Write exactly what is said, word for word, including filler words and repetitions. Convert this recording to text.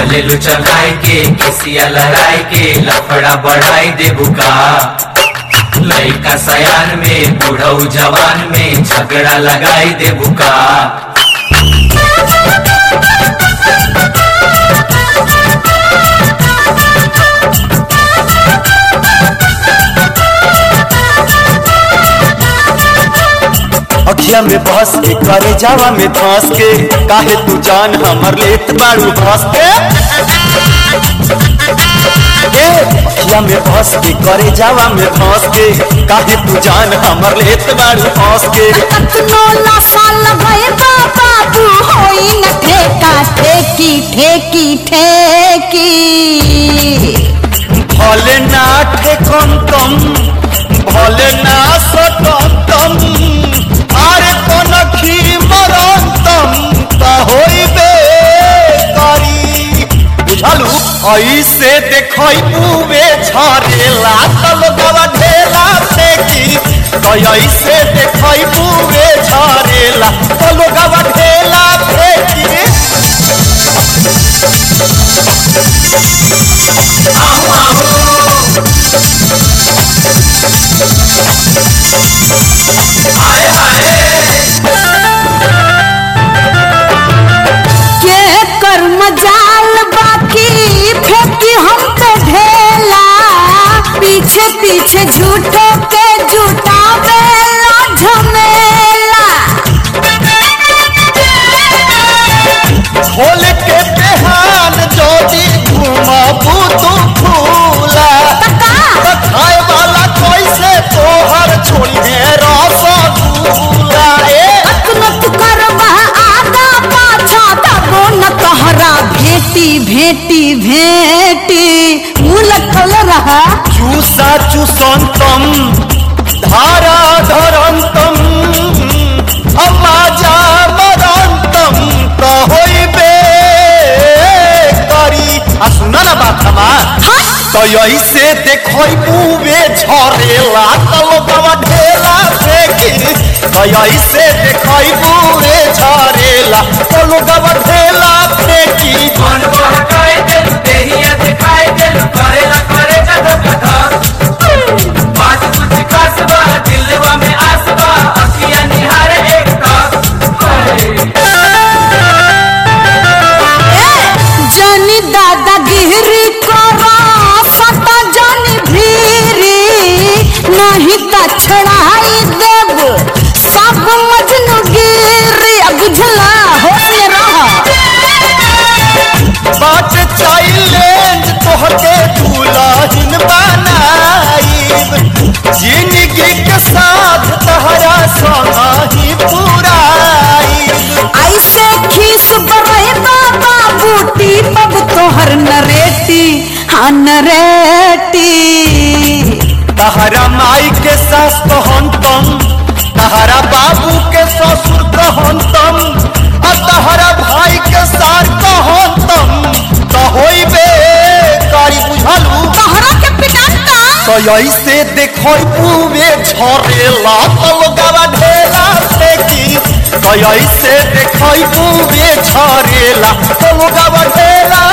चले लू चलाए के केसिया लड़ाई के लफड़ा बढ़ाई दे बुका लइका सयान में बूढ़ऊ जवान में झगड़ा लगाई दे बुका। अखिया में बस के करे जावा में धंस के काहे तू जान हमर लेत बाड़ू हंस के अखिया में बस के करे जावा में धंस के काहे तू जान हमर लेत बाड़ू हंस के कतनोला साल गए बाबू होई न ठेका ठेकी ठेकी ठेकी भले ना ठेकम तम भले ना सटम तम अरे कनखी मरंतम त होइबे करी बुझलू ऐसे देखई पुवे झरेला त लोगवा ढेला फेंकी तो ऐसे देखई पुवे झरेला त लोगवा ढेला फेंकी। आओ हाय हाय के कर मजाल बाकी फेंकी हम पे ढेला पीछे पीछे झूठो के झूठा बेला झमेला खोल के बेहान जोड़ी घुमाबू तू फूला खाए वाला कैसे तोहर छोड़ी है रसगुल्ला अतनत करवा आगा पाछा तबो न तहरा भेटी भेटी भेटी मुँह लखल रहा चूसा चूसंतम धारा धरंतम अमाजा मरंतम त होइबे करी। आ सुना ना बात हमार तो ऐसे देखई पुवे झरेला त लोगवा ढेला फेंकी तो ऐसे देखई पुवे झरेला त लोगवा ढेला फेंकी। मन बहकाए दिल देहिया दिखाए दिल करेला करे जद कथा बात कुछ खास बा दिलवा में आस बा अखियां निहारे एक जानी दादागिरी करा सता जानी भीरी नहीं त छड़ाई देव सब मजनू गिरी बुझला होश में रहा बात चाइलेंज तोहके दुल्हन बनाईब जिंदगी के साथ तहरा संग ही पुराईब। ऐसे खीस बरहे बाबा बूटी पब तोहर नरेटी हाँ नरेटी तहरा माई के सास कहंतम तहरा बाबू के ससुर कहंतम आ तहरा भाई के सार कहंतम त होइबे करी बुझलू तोहरा के पिटाता तो ऐसे देखई पुवे झरेला त लोगवा ढेला फेंकी तो ऐसे देखई पुवे झरेला त लोगवा ढेला